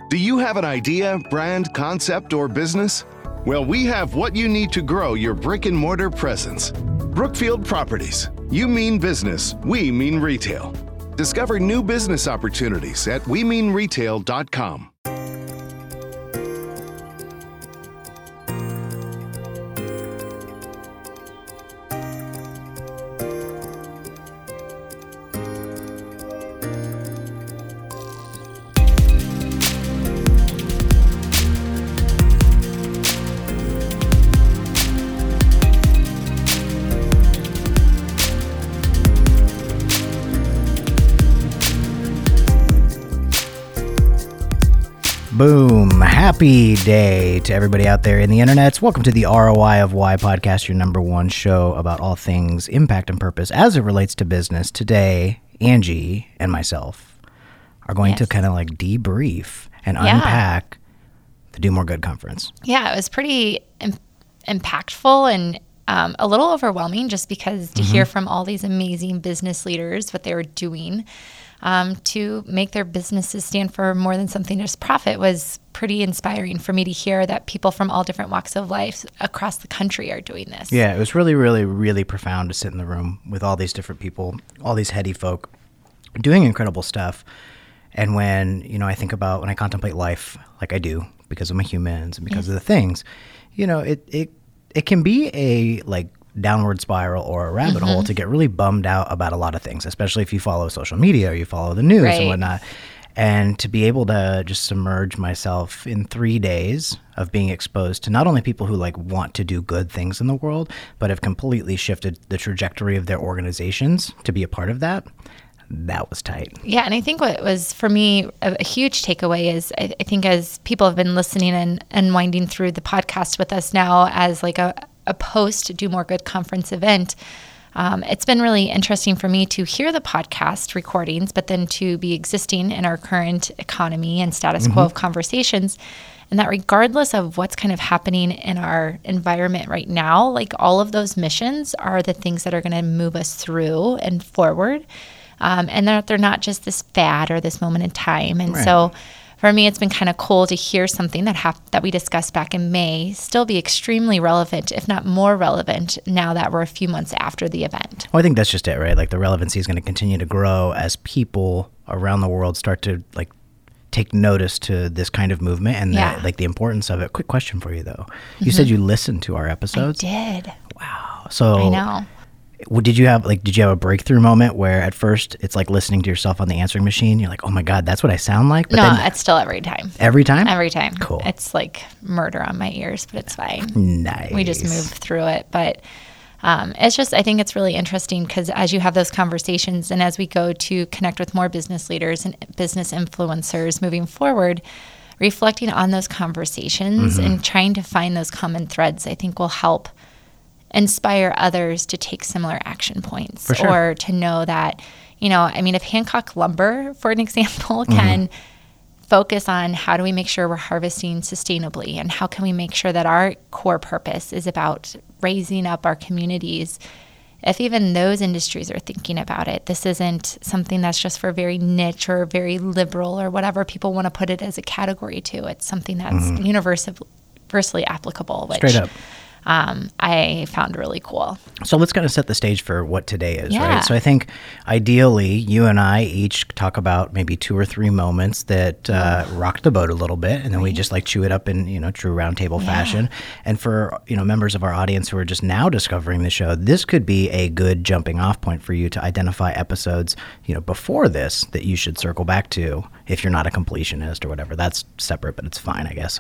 Do you have an idea, brand, concept, or business? Well, we have what you need to grow your brick and mortar presence. Brookfield Properties. You mean business, we mean retail. Discover new business opportunities at wemeanretail.com. Boom. Happy day to everybody out there in the internets. Welcome to the ROI of Why podcast, your number one show about all things impact and purpose as it relates to business. Today, Angie and myself are going to kind of like debrief and unpack the Do More Good conference. Yeah, it was pretty impactful and a little overwhelming just because to hear from all these amazing business leaders what they were doing to make their businesses stand for more than something just profit was pretty inspiring for me to hear that people from all different walks of life across the country are doing this. Yeah, it was really, really, really profound to sit in the room with all these different people, all these heady folk doing incredible stuff. And when, I think about when I contemplate life like I do because of my humans and because of the things, it can be a like downward spiral or a rabbit hole to get really bummed out about a lot of things, especially if you follow social media or you follow the news and whatnot. And to be able to just submerge myself in 3 days of being exposed to not only people who like want to do good things in the world, but have completely shifted the trajectory of their organizations to be a part of that. That was tight. Yeah, and I think what was, for me, a huge takeaway is I think as people have been listening and winding through the podcast with us now as like a post Do More Good conference event, it's been really interesting for me to hear the podcast recordings, but then to be existing in our current economy and status quo of conversations. And that regardless of what's kind of happening in our environment right now, like all of those missions are the things that are going to move us through and forward. And they're not just this fad or this moment in time. And so for me, it's been kind of cool to hear something that we discussed back in May still be extremely relevant, if not more relevant, now that we're a few months after the event. Well, I think that's just it, right? Like the relevancy is going to continue to grow as people around the world start to like take notice to this kind of movement and the importance of it. Quick question for you, though. You said you listened to our episodes? I did. Wow. So I know. Did you have a breakthrough moment where at first it's like listening to yourself on the answering machine? You're like, oh my God, that's what I sound like? But no, it's still every time. Every time? Every time. Cool. It's like murder on my ears, but it's fine. Nice. We just move through it. But it's just, I think it's really interesting because as you have those conversations and as we go to connect with more business leaders and business influencers moving forward, reflecting on those conversations and trying to find those common threads, I think will help inspire others to take similar action points or to know that, if Hancock Lumber, for an example, can focus on how do we make sure we're harvesting sustainably and how can we make sure that our core purpose is about raising up our communities. If even those industries are thinking about it, this isn't something that's just for very niche or very liberal or whatever people want to put it as a category to. It's something that's universally applicable, which straight up. I found really cool. So let's kind of set the stage for what today is, right? So I think ideally you and I each talk about maybe 2 or 3 moments that rocked the boat a little bit, and then we just like chew it up in, true roundtable fashion. And for, members of our audience who are just now discovering the show, this could be a good jumping off point for you to identify episodes, before this that you should circle back to if you're not a completionist or whatever. That's separate, but it's fine, I guess.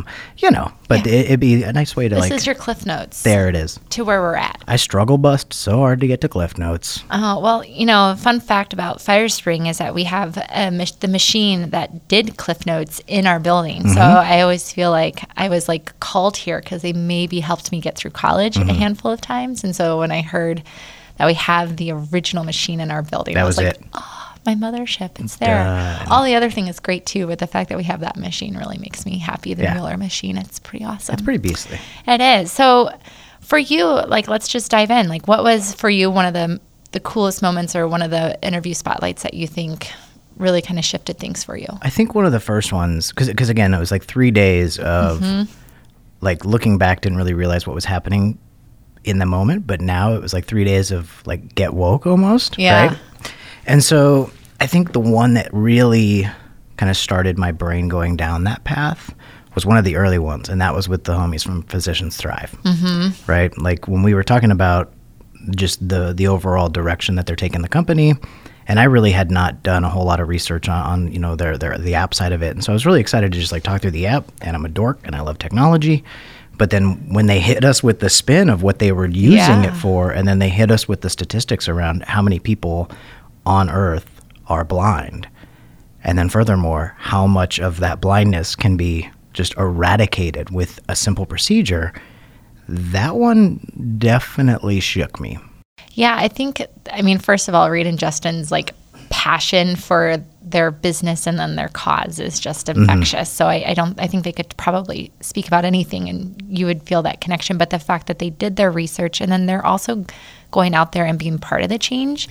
It'd be a nice way to This is your Cliff Notes. There it is. To where we're at. I struggle bust so hard to get to Cliff Notes. Oh, well, a fun fact about Firespring is that we have the machine that did Cliff Notes in our building. So I always feel like I was like called here because they maybe helped me get through college a handful of times. And so when I heard that we have the original machine in our building, I was like, it. oh, my mothership, it's there. Done. All the other thing is great too, but the fact that we have that machine really makes me happy. The Mueller machine, it's pretty awesome. It's pretty beastly. It is. So for you, like, let's just dive in. Like, what was for you one of the coolest moments or one of the interview spotlights that you think really kind of shifted things for you? I think one of the first ones, because again, it was like 3 days of like looking back, didn't really realize what was happening in the moment, but now it was like 3 days of like get woke almost. Yeah. Right? And so I think the one that really kind of started my brain going down that path was one of the early ones, and that was with the homies from Physicians Thrive. Right? Like when we were talking about just the overall direction that they're taking the company, and I really had not done a whole lot of research on you know the app side of it, and so I was really excited to just like talk through the app. And I'm a dork and I love technology, but then when they hit us with the spin of what they were using it for, and then they hit us with the statistics around how many people on Earth are blind, and then furthermore how much of that blindness can be just eradicated with a simple procedure, that one definitely shook me. Yeah, I think, I mean, first of all, Reed and Justin's like passion for their business and then their cause is just infectious. So I think they could probably speak about anything and you would feel that connection. But the fact that they did their research and then they're also going out there and being part of the change,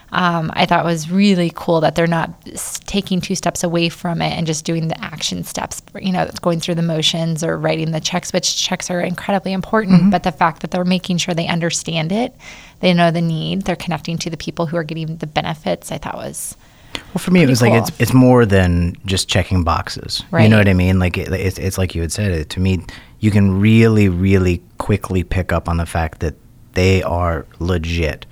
I thought was really cool that they're not taking 2 steps away from it and just doing the action steps, you know, going through the motions or writing the checks, which checks are incredibly important. But the fact that they're making sure they understand it, they know the need, they're connecting to the people who are getting the benefits, I thought was well, for me, it was cool. Like it's more than just checking boxes. Right. You know what I mean? Like it's like you had said. To me, you can really, really quickly pick up on the fact that they are legit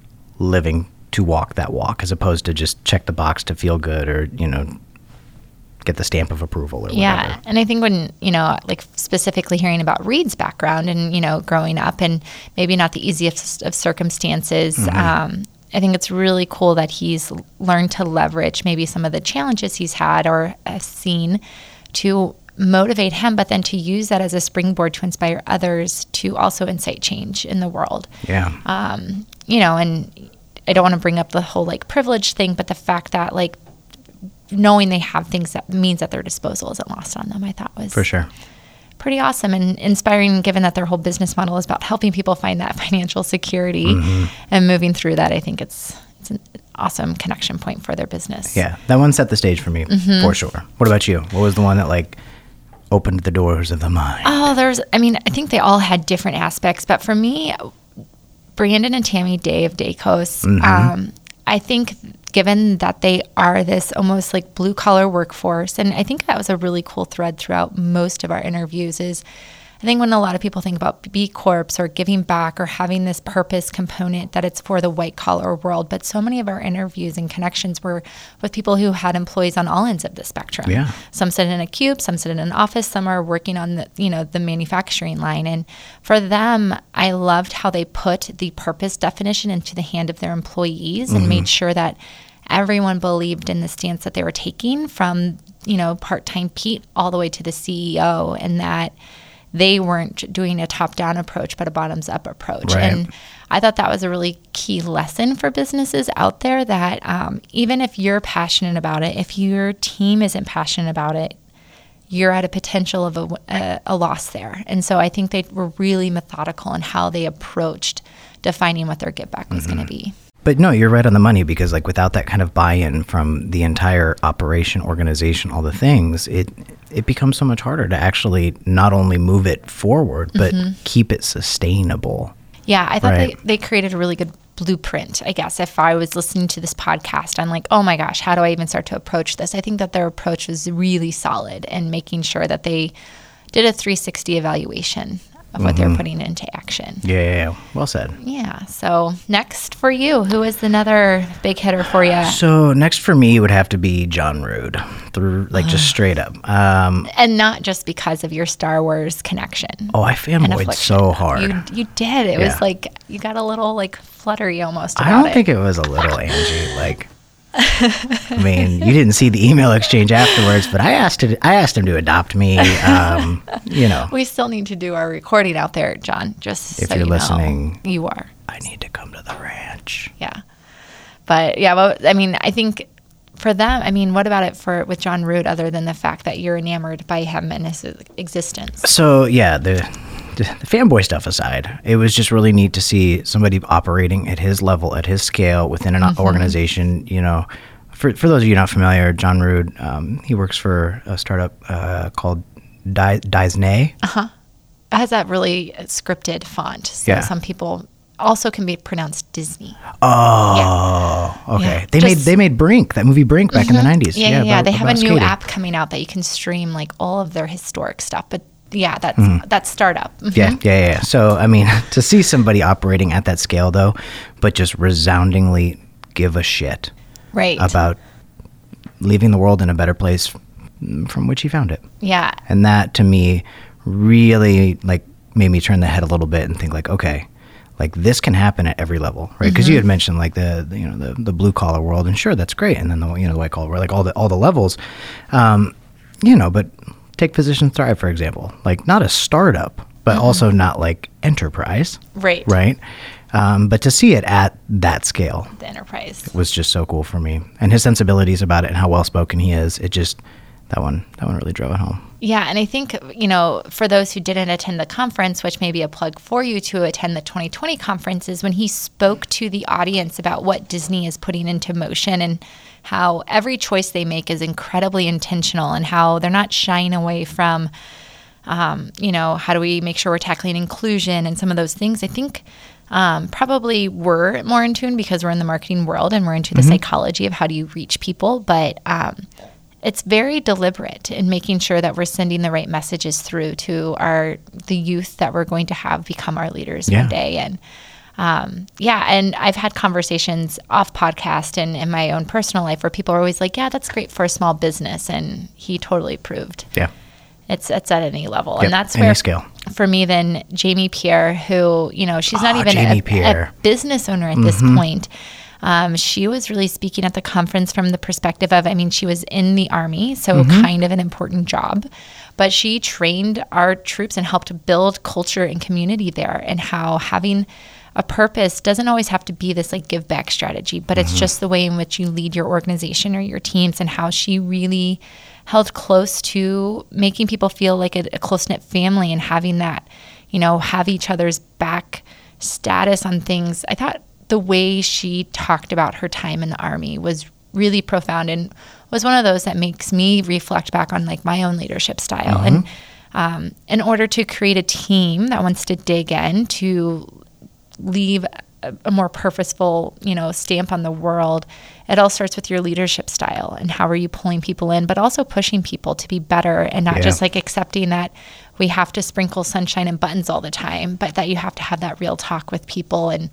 living to walk that walk, as opposed to just check the box to feel good or you know get the stamp of approval or whatever. Yeah, and I think when you know, like specifically hearing about Reed's background and you know growing up and maybe not the easiest of circumstances. I think it's really cool that he's learned to leverage maybe some of the challenges he's had or has seen to motivate him, but then to use that as a springboard to inspire others to also incite change in the world. Yeah. You know, and I don't want to bring up the whole like privilege thing, but the fact that like knowing they have things that means at their disposal isn't lost on them, I thought was for sure pretty awesome and inspiring, given that their whole business model is about helping people find that financial security and moving through that. I think it's an awesome connection point for their business. Yeah, that one set the stage for me for sure. What about you? What was the one that like opened the doors of the mind? Oh, I think they all had different aspects, but for me, Brandon and Tammy Day of Daycos, I think given that they are this almost like blue collar workforce, and I think that was a really cool thread throughout most of our interviews is I think when a lot of people think about B Corps or giving back or having this purpose component that it's for the white collar world, but so many of our interviews and connections were with people who had employees on all ends of the spectrum. Yeah. Some sit in a cube, some sit in an office, some are working on the manufacturing line. And for them, I loved how they put the purpose definition into the hand of their employees and made sure that everyone believed in the stance that they were taking from, part-time Pete all the way to the CEO, and that they weren't doing a top-down approach, but a bottoms-up approach. Right. And I thought that was a really key lesson for businesses out there that even if you're passionate about it, if your team isn't passionate about it, you're at a potential of a loss there. And so I think they were really methodical in how they approached defining what their give back was going to be. But no, you're right on the money, because like without that kind of buy-in from the entire operation, organization, all the things, it becomes so much harder to actually not only move it forward, but keep it sustainable. Yeah, I thought they created a really good blueprint, I guess. If I was listening to this podcast, I'm like, oh my gosh, how do I even start to approach this? I think that their approach was really solid and making sure that they did a 360 evaluation of what they're putting into action. Yeah. Well said. Yeah. So next for you, who is another big hitter for you? So next for me would have to be John Rood, just straight up. And not just because of your Star Wars connection. Oh, I fanboyed so hard. You did. It was like you got a little fluttery almost about it. I don't think it was a little, Angie. I mean, you didn't see the email exchange afterwards, but I asked him to adopt me. We still need to do our recording out there, John. Just if so you're you listening, know, you are. I need to come to the ranch. Yeah, but yeah, well, I mean, I think for them, what about it with John Rood, other than the fact that you're enamored by him and his existence? So yeah, the fanboy stuff aside, it was just really neat to see somebody operating at his level, at his scale, within an organization, For those of you not familiar, John Rood, he works for a startup called Disney. It has that really scripted font. So Yeah. some people also can be pronounced Disney. Oh, okay. Yeah. They made Brink, that movie Brink, back in the 90s. Yeah. They have a about new skating. app coming out that you can stream like all of their historic stuff. But yeah, that's startup. Mhm. Yeah. So, I mean, to see somebody operating at that scale, though, but just resoundingly give a shit Right. about leaving the world in a better place from which he found it. Yeah. And that, to me, really, like, made me turn the head a little bit and think, like, okay, like, this can happen at every level, right? Because you had mentioned, like, the blue-collar world, and sure, that's great. And then, the white-collar world, like, all the levels. But take Physicians Thrive, for example. Like, not a startup, but also not, like, enterprise. Right. Right? But to see it at that scale The enterprise. was just so cool for me. And his sensibilities about it and how well-spoken he is, it just, that one really drove it home. Yeah, and I think, for those who didn't attend the conference, which may be a plug for you to attend the 2020 conference, is when he spoke to the audience about what Disney is putting into motion and how every choice they make is incredibly intentional and how they're not shying away from, how do we make sure we're tackling inclusion and some of those things. I think probably we're more in tune because we're in the marketing world and we're into the psychology of how do you reach people, but it's very deliberate in making sure that we're sending the right messages through to the youth that we're going to have become our leaders one day. And and I've had conversations off podcast and in my own personal life where people are always like, yeah, that's great for a small business. And he totally approved. Yeah. It's at any level. Yep, And that's any where, scale. for me, then Jamie Pierre, who, she's not even Jamie a Pierre. business owner at this point. She was really speaking at the conference from the perspective of, she was in the Army, so kind of an important job, but she trained our troops and helped build culture and community there, and how having a purpose doesn't always have to be this like give back strategy, but it's just the way in which you lead your organization or your teams, and how she really held close to making people feel like a close-knit family and having that, have each other's back status on things. I thought the way she talked about her time in the Army was really profound and was one of those that makes me reflect back on like my own leadership style. And in order to create a team that wants to dig in, to leave a more purposeful, stamp on the world, it all starts with your leadership style and how are you pulling people in, but also pushing people to be better and not just like accepting that we have to sprinkle sunshine and buttons all the time, but that you have to have that real talk with people. And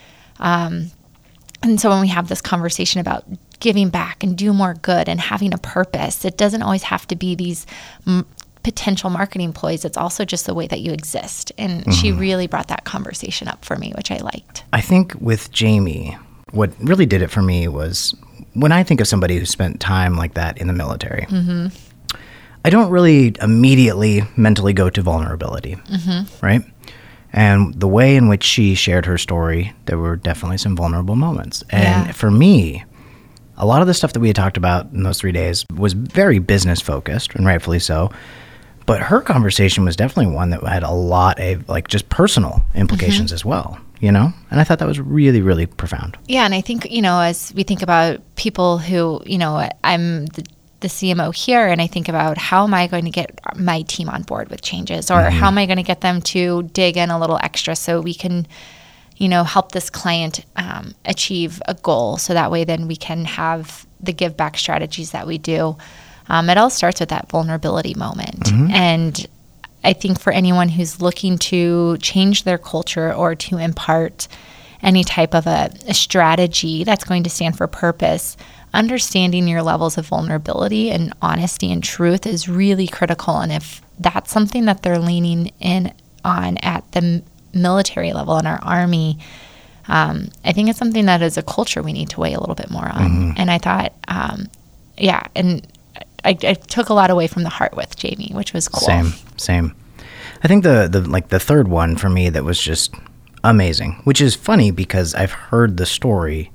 so when we have this conversation about giving back and do more good and having a purpose, it doesn't always have to be these potential marketing ploys. It's also just the way that you exist. And she really brought that conversation up for me, which I liked. I think with Jamie, what really did it for me was when I think of somebody who spent time like that in the military, I don't really immediately mentally go to vulnerability, right? And the way in which she shared her story, there were definitely some vulnerable moments. And for me, a lot of the stuff that we had talked about in those 3 days was very business focused, and rightfully so. But her conversation was definitely one that had a lot of like just personal implications as well, And I thought that was really, really profound. Yeah. And I think, as we think about people who, I'm the CMO here, and I think about how am I going to get my team on board with changes, or how am I going to get them to dig in a little extra so we can, help this client achieve a goal, so that way then we can have the give back strategies that we do. It all starts with that vulnerability moment. And I think for anyone who's looking to change their culture or to impart any type of a strategy that's going to stand for purpose, understanding your levels of vulnerability and honesty and truth is really critical. And if that's something that they're leaning in on at the military level in our Army, I think it's something that as a culture we need to weigh a little bit more on. And I thought, and I took a lot away from the heart with Jamie, which was cool. Same. I think the third one for me that was just amazing, which is funny because I've heard the story,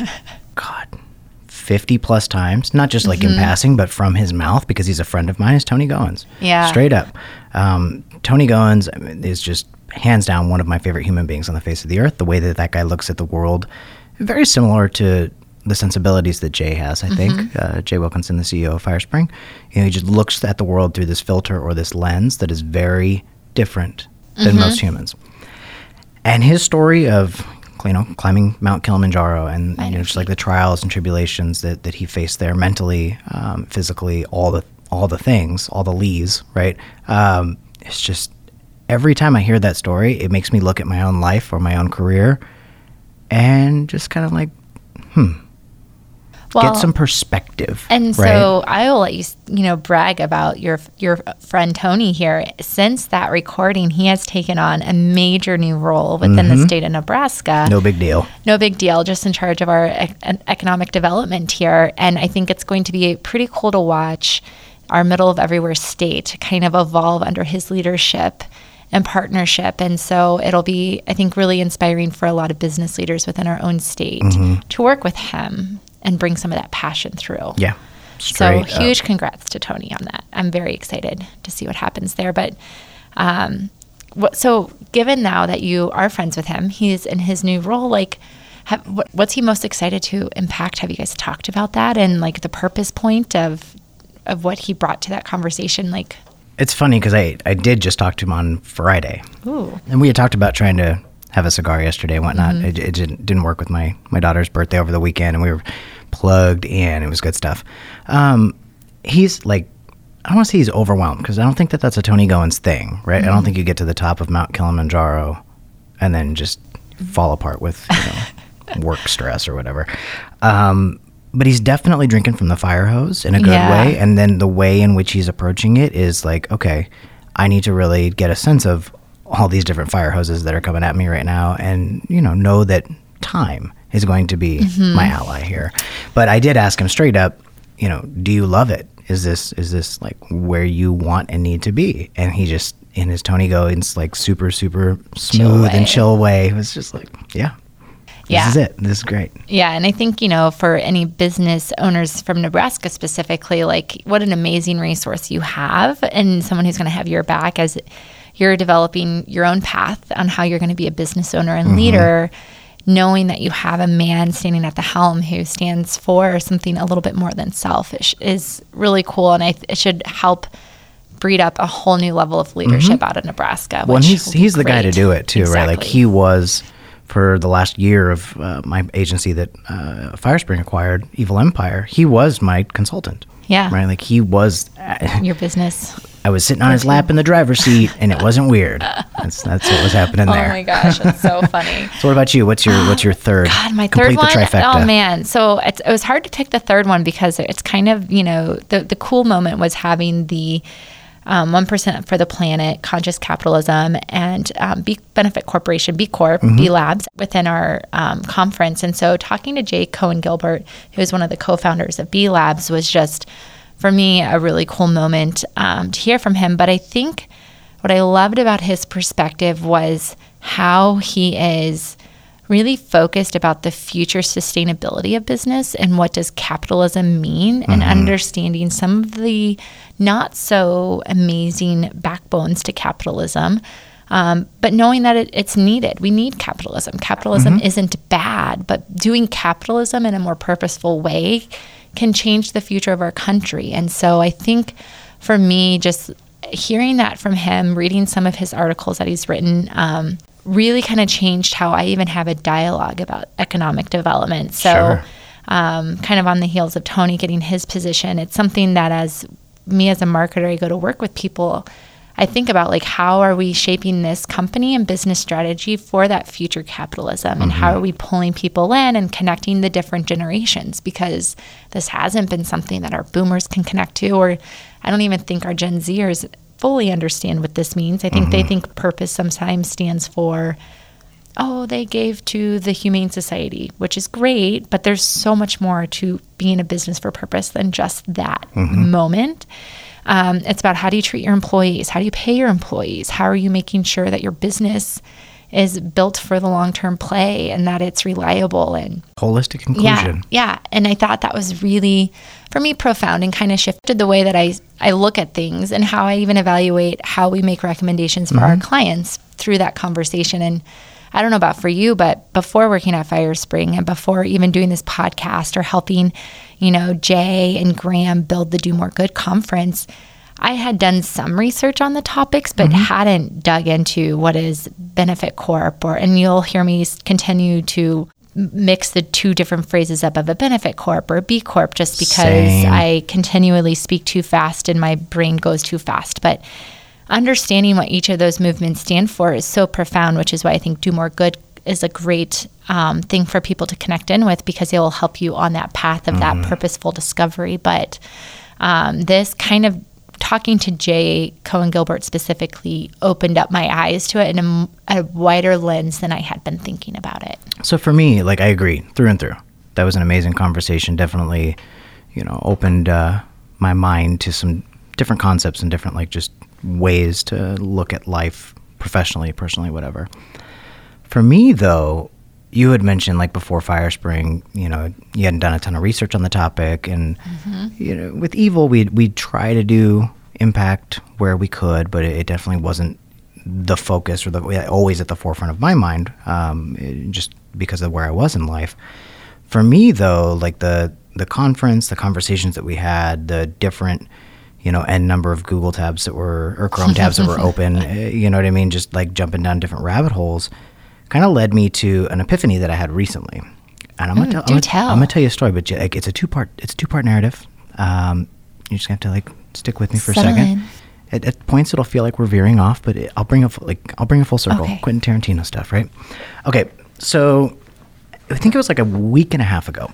50 plus times, not just like in passing, but from his mouth, because he's a friend of mine, is Tony Goins. Yeah. Straight up. Tony Goins is just hands down one of my favorite human beings on the face of the earth. The way that guy looks at the world, very similar to the sensibilities that Jay has, I think. Jay Wilkinson, the CEO of Firespring, he just looks at the world through this filter or this lens that is very different than most humans. And his story of, climbing Mount Kilimanjaro and just like the trials and tribulations that he faced there mentally, physically, all the things, all the lees, right? It's just, every time I hear that story, it makes me look at my own life or my own career and just kind of like, get some perspective. And so I will let you, brag about your friend Tony here. Since that recording, he has taken on a major new role within the state of Nebraska. No big deal. No big deal. Just in charge of our economic development here. And I think it's going to be pretty cool to watch our middle of everywhere state kind of evolve under his leadership and partnership. And so it'll be, I think, really inspiring for a lot of business leaders within our own state to work with him and bring some of that passion through. Yeah. So huge congrats to Tony on that. I'm very excited to see what happens there. But so given now that you are friends with him, he's in his new role, what's he most excited to impact? Have you guys talked about that and like the purpose point of what he brought to that conversation? It's funny because I did just talk to him on Friday. Ooh. And we had talked about trying to have a cigar yesterday and whatnot. It didn't work with my daughter's birthday over the weekend, and we were plugged in. It was good stuff. He's like, I don't want to say he's overwhelmed because I don't think that's a Tony Goins thing, right? I don't think you get to the top of Mount Kilimanjaro and then just fall apart with work stress or whatever. But he's definitely drinking from the fire hose in a good way. And then the way in which he's approaching it is like, okay, I need to really get a sense of all these different fire hoses that are coming at me right now and, know that time is going to be my ally here. But I did ask him straight up, do you love it? Is this like where you want and need to be? And he just, in his Tony Goins, like super, super smooth and chill way, it was just like, this is it. This is great. Yeah. And I think, for any business owners from Nebraska specifically, like what an amazing resource you have and someone who's going to have your back as you're developing your own path on how you're going to be a business owner and leader, knowing that you have a man standing at the helm who stands for something a little bit more than selfish is really cool. And it should help breed up a whole new level of leadership out of Nebraska. Well, and he's the guy to do it too, right? Like he was, for the last year of my agency that Firespring acquired, Evil Empire, he was my consultant. Yeah. Right? Like he was... your business. I was sitting on his lap in the driver's seat, and it wasn't weird. That's what was happening there. Oh my gosh, that's so funny. So what about you? What's your third? God, my Complete third one? The trifecta. Oh man. So it was hard to pick the third one because it's kind of, the cool moment was having the 1% for the Planet, Conscious Capitalism, and Benefit Corporation, B Corp, B Labs within our conference. And so talking to Jay Cohen Gilbert, who is one of the co-founders of B Labs, was just, for me, a really cool moment to hear from him. But I think what I loved about his perspective was how he is really focused about the future sustainability of business and what does capitalism mean, and understanding some of the not so amazing backbones to capitalism, but knowing that it's needed. We need capitalism. Capitalism isn't bad, but doing capitalism in a more purposeful way can change the future of our country. And so I think for me, just hearing that from him, reading some of his articles that he's written, really kind of changed how I even have a dialogue about economic development. So kind of on the heels of Tony getting his position, it's something that as a marketer, I go to work with people, I think about like, how are we shaping this company and business strategy for that future capitalism? And how are we pulling people in and connecting the different generations? Because this hasn't been something that our boomers can connect to, or I don't even think our Gen Zers fully understand what this means. I think they think purpose sometimes stands for, they gave to the Humane Society, which is great, but there's so much more to being a business for purpose than just that moment. It's about, how do you treat your employees? How do you pay your employees? How are you making sure that your business is built for the long-term play and that it's reliable and holistic inclusion? Yeah. And I thought that was really, for me, profound and kind of shifted the way that I look at things and how I even evaluate how we make recommendations for our clients through that conversation. And I don't know about for you, but before working at Firespring and before even doing this podcast or helping, Jay and Graham build the Do More Good conference, I had done some research on the topics, but hadn't dug into what is Benefit Corp, and you'll hear me continue to mix the two different phrases up of a Benefit Corp or a B Corp just because I continually speak too fast and my brain goes too fast. But understanding what each of those movements stand for is so profound, which is why I think Do More Good is a great thing for people to connect in with, because it will help you on that path of that purposeful discovery. But this kind of talking to Jay Cohen Gilbert specifically opened up my eyes to it in a wider lens than I had been thinking about it. So for me, I agree through and through. That was an amazing conversation. Definitely, opened my mind to some different concepts and different just ways to look at life professionally, personally, whatever. For me, though, you had mentioned before Firespring, you hadn't done a ton of research on the topic, and with Evil, we'd try to do impact where we could, but it definitely wasn't the focus or always at the forefront of my mind, just because of where I was in life. For me, though, the conference, the conversations that we had, the different n number of Google tabs or Chrome tabs that were open, you know what I mean? Just jumping down different rabbit holes kind of led me to an epiphany that I had recently. And I'm going to tell you a story, but it's a two-part narrative. You just have to stick with me for a second. At points it'll feel like we're veering off, but I'll bring a full circle. Okay. Quentin Tarantino stuff, right? Okay. So I think it was a week and a half ago.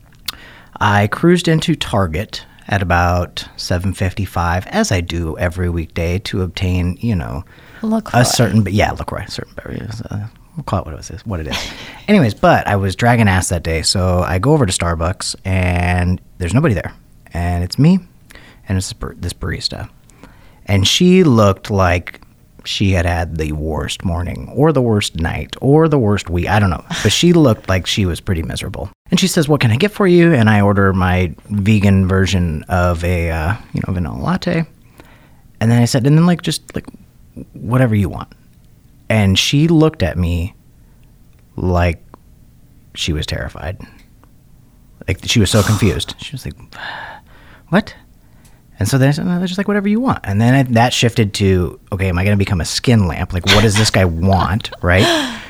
I cruised into Target at about 7:55, as I do every weekday, to obtain, LaCroix. a certain berry. We'll call it what it is. Anyways, but I was dragging ass that day, so I go over to Starbucks, and there's nobody there. And it's me, and it's this barista. And she looked like she had the worst morning, or the worst night, or the worst week. I don't know. But she looked like she was pretty miserable. And she says, "What can I get for you?" And I order my vegan version of a, vanilla latte. And then I said, and then just whatever you want. And she looked at me like she was terrified. She was so confused. She was like, "What?" And so then I said, "No, just whatever you want." And then that shifted to, okay, am I going to become a skin lamp? What does this guy want, right?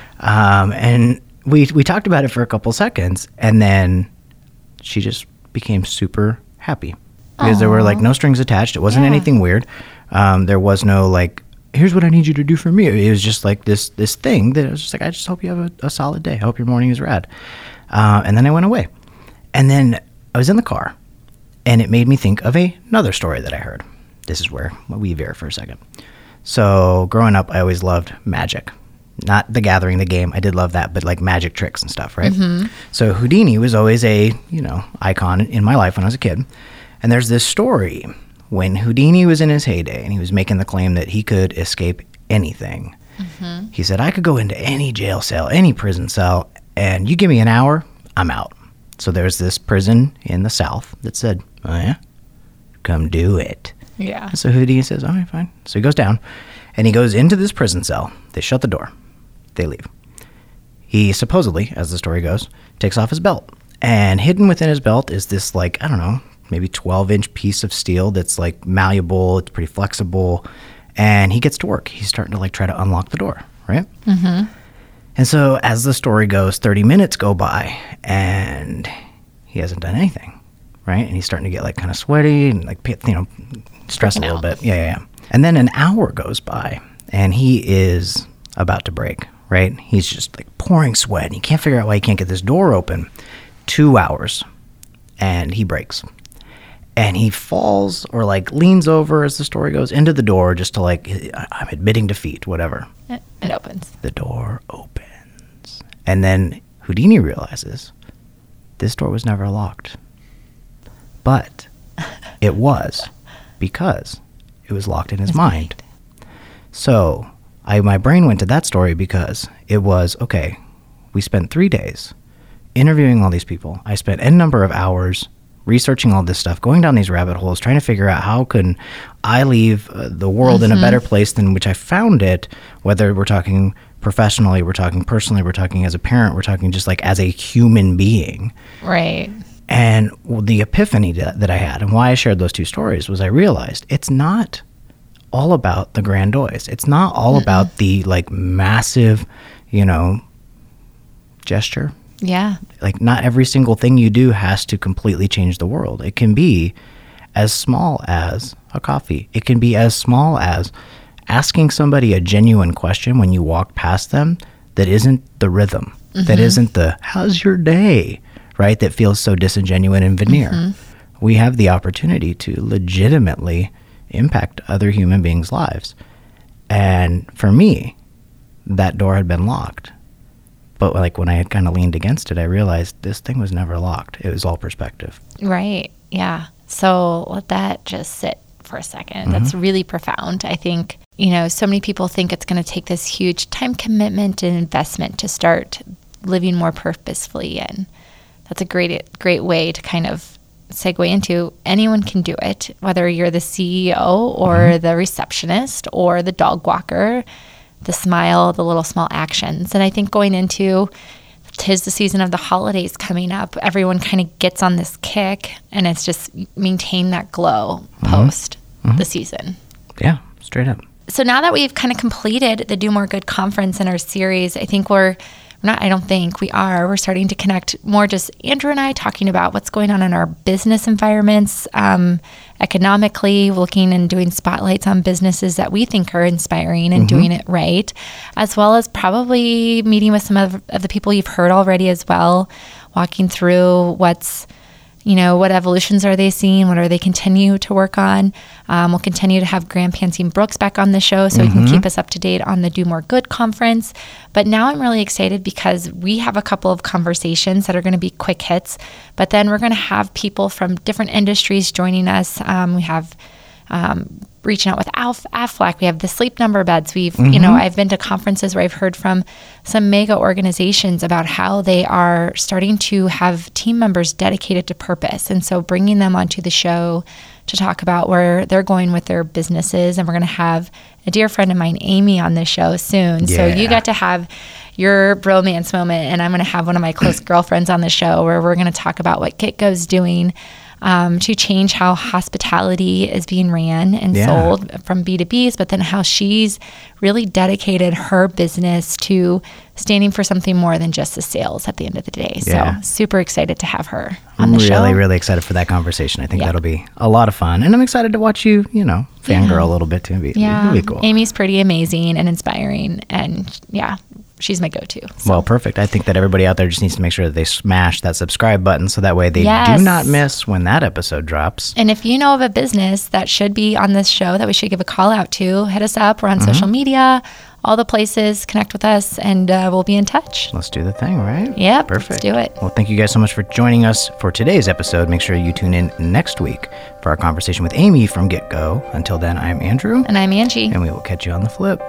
And we talked about it for a couple seconds, and then she just became super happy because there were no strings attached. It wasn't anything weird. There was no here's what I need you to do for me. It was just this thing that I was just I just hope you have a solid day. I hope your morning is rad. And then I went away. And then I was in the car, and it made me think of another story that I heard. This is where we veer for a second. So growing up, I always loved magic. Not The Gathering, the game. I did love that, but magic tricks and stuff, right? Mm-hmm. So Houdini was always a, icon in my life when I was a kid. And there's this story when Houdini was in his heyday and he was making the claim that he could escape anything. Mm-hmm. He said, "I could go into any jail cell, any prison cell, and you give me an hour, I'm out." So there's this prison in the South that said, "Oh yeah? Come do it." Yeah. So Houdini says, "All right, fine." So he goes down and he goes into this prison cell. They shut the door. They leave. He supposedly, as the story goes, takes off his belt. And hidden within his belt is this maybe 12-inch piece of steel that's malleable. It's pretty flexible. And he gets to work. He's starting to try to unlock the door, right? Mm-hmm. And so as the story goes, 30 minutes go by and he hasn't done anything, right? And he's starting to get kind of sweaty and stress a little bit. Yeah. And then an hour goes by and he is about to break, right? He's just pouring sweat and he can't figure out why he can't get this door open. 2 hours and he breaks. And he falls or leans over, as the story goes, into the door just to I'm admitting defeat, whatever. It opens. The door opens. And then Houdini realizes this door was never locked. But it was, because it was locked in his mind. So my brain went to that story because it was, okay, we spent 3 days interviewing all these people. I spent N number of hours researching all this stuff, going down these rabbit holes, trying to figure out how can I leave the world in a better place than which I found it, whether we're talking professionally, we're talking personally, we're talking as a parent, we're talking just like as a human being. Right. And the epiphany that I had and why I shared those two stories was I realized it's not all about the grandiose. It's not all about the like massive, gesture. Yeah. Like not every single thing you do has to completely change the world. It can be as small as a coffee. It can be as small as asking somebody a genuine question when you walk past them that isn't the rhythm, that isn't the, how's your day, right? That feels so disingenuous and veneer. We have the opportunity to legitimately impact other human beings' lives. And for me, that door had been locked. But like when I had kind of leaned against it, I realized this thing was never locked. It was all perspective. Right. Yeah. So let that just sit for a second. That's really profound. I think, so many people think it's going to take this huge time commitment and investment to start living more purposefully. And that's a great way to kind of segue into anyone can do it, whether you're the CEO or the receptionist or the dog walker, the smile, the little small actions. And I think going into 'tis the season of the holidays coming up, everyone kind of gets on this kick, and it's just maintain that glow post the season. Yeah, straight up. So now that we've kind of completed the Do More Good conference in our series, I think we're starting to connect more, just Andrew and I talking about what's going on in our business environments, economically, looking and doing spotlights on businesses that we think are inspiring and doing it right, as well as probably meeting with some of the people you've heard already as well, walking through what evolutions are they seeing? What are they continue to work on? We'll continue to have Graham Pansine Brooks back on the show so he can keep us up to date on the Do More Good conference. But now I'm really excited because we have a couple of conversations that are going to be quick hits, but then we're going to have people from different industries joining us. We have reaching out with Aflac. We have the Sleep Number beds. We've, I've been to conferences where I've heard from some mega organizations about how they are starting to have team members dedicated to purpose. And so bringing them onto the show to talk about where they're going with their businesses. And we're going to have a dear friend of mine, Amy, on the show soon. Yeah. So you got to have your bromance moment, and I'm going to have one of my close girlfriends on the show where we're going to talk about what Gitgo's doing to change how hospitality is being ran and sold from B2Bs, but then how she's really dedicated her business to standing for something more than just the sales at the end of the day. Yeah. So super excited to have her on the show. I'm really excited for that conversation. I think that'll be a lot of fun. And I'm excited to watch you, fangirl a little bit too. It'll be cool. Amy's pretty amazing and inspiring. And she's my go-to. So. Well, perfect. I think that everybody out there just needs to make sure that they smash that subscribe button so that way they do not miss when that episode drops. And if you know of a business that should be on this show that we should give a call out to, hit us up. We're on social media, all the places, connect with us, and we'll be in touch. Let's do the thing, right? Yep. Perfect. Let's do it. Well, thank you guys so much for joining us for today's episode. Make sure you tune in next week for our conversation with Amy from GitGo. Until then, I'm Andrew. And I'm Angie. And we will catch you on the flip.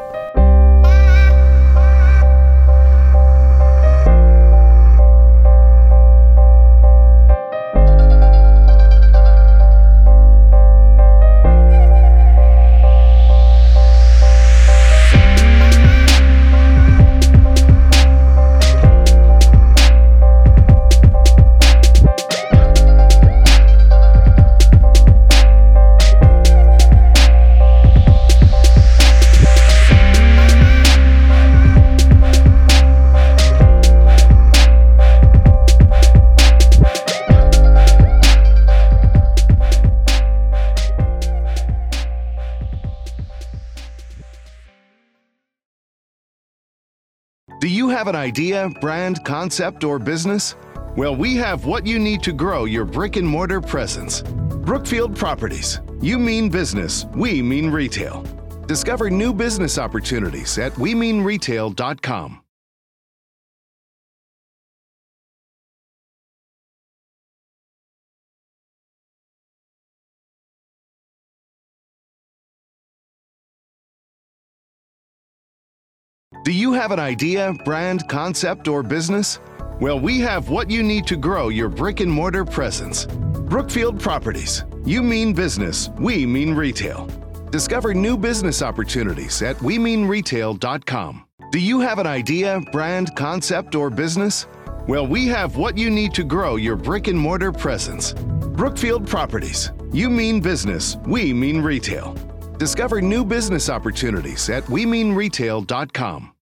Do you have an idea, brand, concept, or business? Well, we have what you need to grow your brick-and-mortar presence. Brookfield Properties. You mean business, we mean retail. Discover new business opportunities at wemeanretail.com. Do you have an idea, brand, concept, or business? Well, we have what you need to grow your brick-and-mortar presence. Brookfield Properties. You mean business, we mean retail. Discover new business opportunities at wemeanretail.com. Do you have an idea, brand, concept, or business? Well, we have what you need to grow your brick and mortar presence. Brookfield Properties. You mean business, we mean retail. Discover new business opportunities at wemeanretail.com.